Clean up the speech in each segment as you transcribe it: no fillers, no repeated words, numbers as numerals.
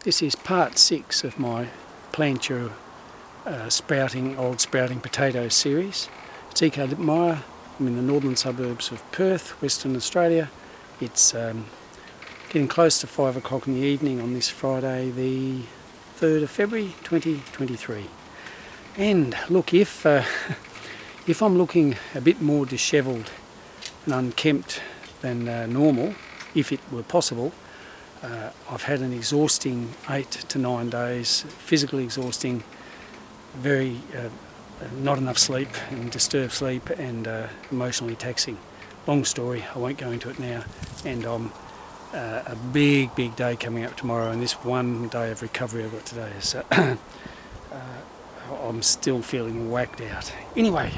This is part 6 of my Plant Your Old Sprouting Potatoes series. It's E.K. Lippmeyer. I'm in the northern suburbs of Perth, Western Australia. It's getting close to 5 o'clock in the evening on this Friday, the 3rd of February 2023. And look, if I'm looking a bit more dishevelled and unkempt than normal, if it were possible, I've had an exhausting 8 to 9 days, physically exhausting, very not enough sleep and disturbed sleep, and emotionally taxing. Long story, I won't go into it now. And I'm a big day coming up tomorrow, and this one day of recovery I've got today, so I'm still feeling whacked out. Anyway,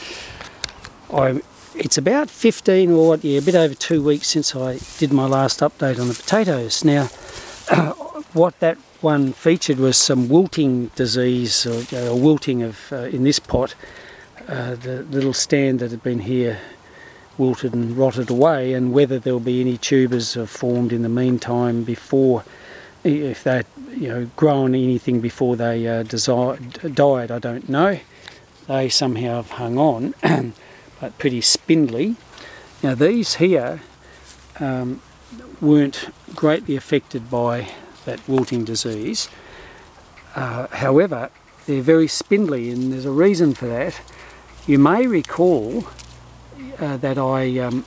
it's about 15 or a bit over 2 weeks since I did my last update on the potatoes. Now, what that one featured was some wilting disease, or wilting of in this pot. The little stand that had been here wilted and rotted away, and whether there'll be any tubers formed in the meantime before, if they'd grown anything before they died, I don't know. They somehow have hung on. But pretty spindly. Now these here weren't greatly affected by that wilting disease. However, they're very spindly, and there's a reason for that. You may recall that I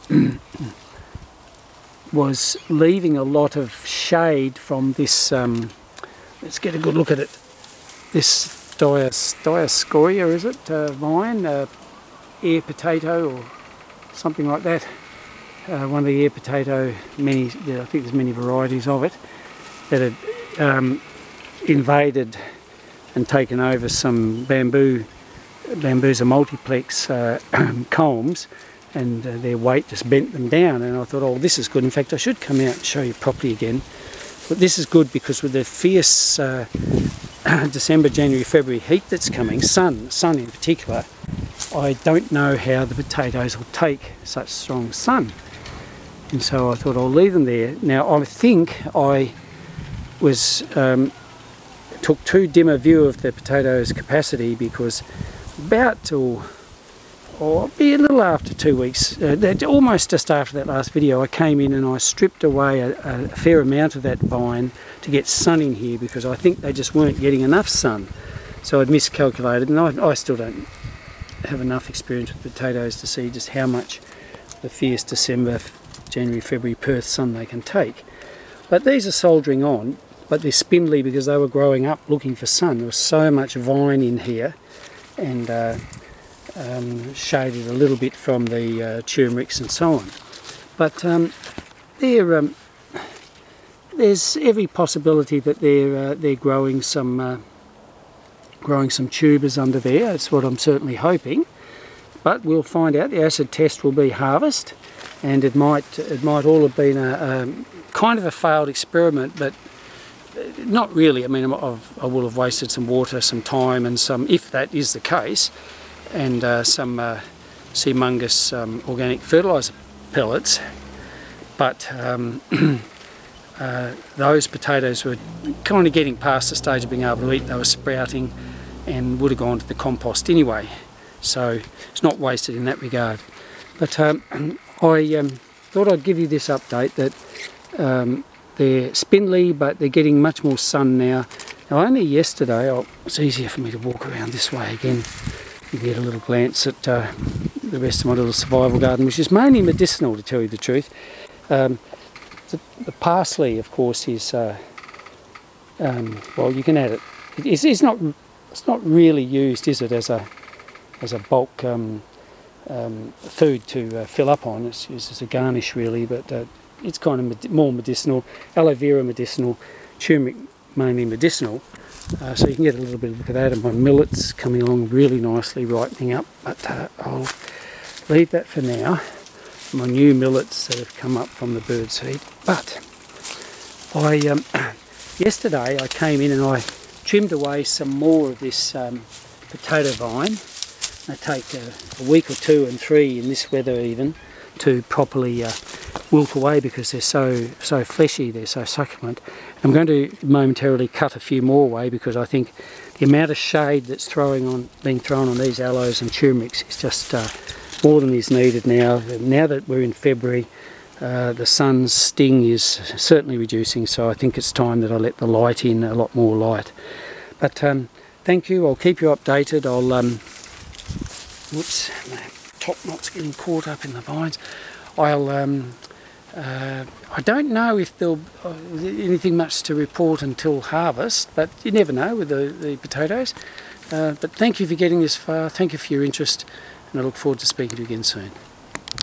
was leaving a lot of shade from this, let's get a good look at it, this Dioscorea, is it, vine? Air potato or something like that. One of the air potato, I think there's many varieties of it, that had invaded and taken over some Bambusa multiplex culms, and their weight just bent them down. And I thought, oh, this is good. In fact, I should come out and show you properly again. But this is good because with the fierce December, January, February heat that's coming, sun in particular, I don't know how the potatoes will take such strong sun, and so I thought I'll leave them there. Now I think I was took too dim a view of the potatoes' capacity, because about to, or be a little after 2 weeks, almost just after that last video, I came in and I stripped away a fair amount of that vine to get sun in here, because I think they just weren't getting enough sun. So I'd miscalculated, and I still don't have enough experience with potatoes to see just how much the fierce December, January, February Perth sun they can take. But these are soldiering on, but they're spindly because they were growing up looking for sun. There was so much vine in here, and shaded a little bit from the turmerics and so on. But there's every possibility that they're growing some tubers under there. That's what I'm certainly hoping. But we'll find out. The acid test will be harvest, and it might all have been a kind of a failed experiment, but not really. I mean, I will have wasted some water, some time, and some, if that is the case, and some Seamungus organic fertiliser pellets. But those potatoes were kind of getting past the stage of being able to eat. They were sprouting and would have gone to the compost anyway, so it's not wasted in that regard. But I thought I'd give you this update that they're spindly, but they're getting much more sun now. Now only yesterday, it's easier for me to walk around this way again and get a little glance at the rest of my little survival garden, which is mainly medicinal, to tell you the truth. The parsley, of course, is well, you can add it. It's not really used, is it, as a bulk food to fill up on. It's used as a garnish, really, but it's kind of more medicinal. Aloe vera medicinal, turmeric mainly medicinal. So you can get a little bit of that, and my millets coming along really nicely, ripening up. But I'll leave that for now. My new millets that have come up from the birdseed. But yesterday I came in and I trimmed away some more of this potato vine. They take a week or two and 3 in this weather even to properly wilt away because they're so fleshy, they're so succulent. I'm going to momentarily cut a few more away because I think the amount of shade that's being thrown on these aloes and turmerics is just more than is needed now. Now that we're in February, the sun's sting is certainly reducing, so I think it's time that I let the light in, a lot more light. But thank you, I'll keep you updated. Whoops, my top knot's getting caught up in the vines. I don't know if there'll be anything much to report until harvest, but you never know with the potatoes. But thank you for getting this far, thank you for your interest, and I look forward to speaking to you again soon.